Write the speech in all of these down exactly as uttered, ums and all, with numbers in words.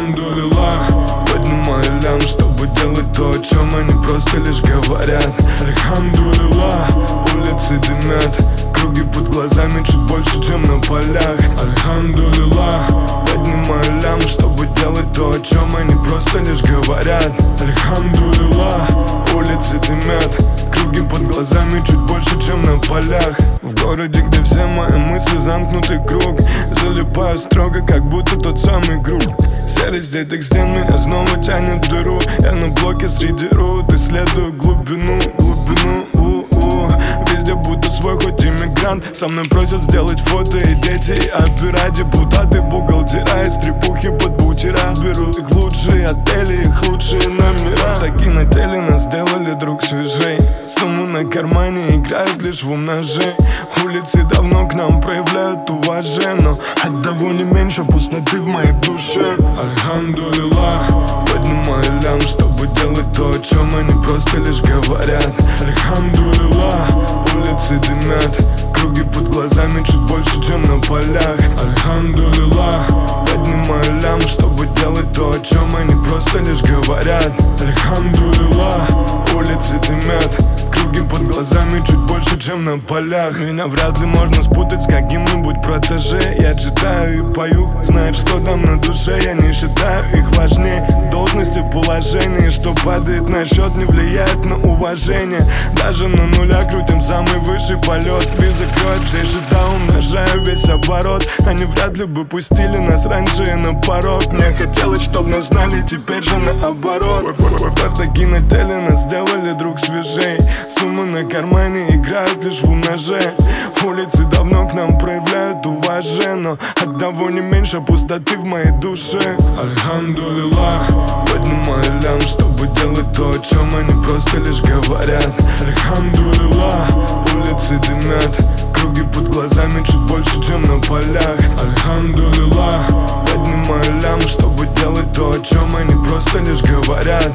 Альхамдулилла, поднимаю лям, чтобы делать то, о чем они просто лишь говорят. Альхамдулилла, улицы дымят, круги под глазами чуть больше, чем на полях. Альхамдулилла, поднимаю лям, чтобы делать то, о чем они просто лишь говорят. Альхамдулилла, улицы дымят, круги под глазами чуть больше, чем на полях. В городе, где все мои мысли замкнутый круг, залипаю строго, как будто тот самый круг. Серость этих стен меня снова тянет в дыру. Я на блоке среди рут, исследую глубину, глубину, у-у. Везде будто свой, хоть иммигрант. Со мной просят сделать фото и дети, и опера, депутаты, бухгалтера, из трепухи под бутера. Беру их в лучшие отели, их лучшие номера. Такие на теле нас сделали друг свежей. Сумму на кармане играют лишь в умножей. Улицы давно к нам проявляют уважение, но оттого не меньше пустоты в моей душе. Альхамдулилла, поднимаю лям, чтобы делать то, о чем они просто лишь говорят. Альхамдулилла, улицы дымят, круги под глазами чуть больше, чем на полях. Альхамдулилла, поднимаю лям, чтобы делать то, о чем они просто лишь говорят. Альхамдулилла, улицы дымят, круги под глазами чуть больше, чем на полях. Меня вряд ли можно спутать с каким-нибудь протеже. Я читаю и пою, знает, что там на душе. Я не считаю их важнее должности, положения. Что падает на счет, не влияет на уважение. Даже на нуля крутим самый высший полет. Би закроет все счета, умножаю весь оборот. Они вряд ли бы пустили нас раньше и на порог. Мне хотелось, чтоб нас знали, теперь же наоборот. Такие на теле нас сделали друг свежей. Суммы на кармане играют лишь в умноже. Улицы давно к нам проявляют уважение, но оттого не меньше пустоты в моей душе. Альхамдулилла, поднимаю лям, чтобы делать то, о чем они просто лишь говорят. Альхамдулилла, улицы дымят, круги под глазами чуть больше, чем на полях. Альхамдулилла, поднимаю лям, чтобы делать то, о чем они просто лишь говорят.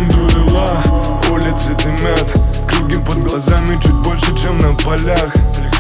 Альхамдулилла, улицы дымят, круги под глазами чуть больше, чем на полях.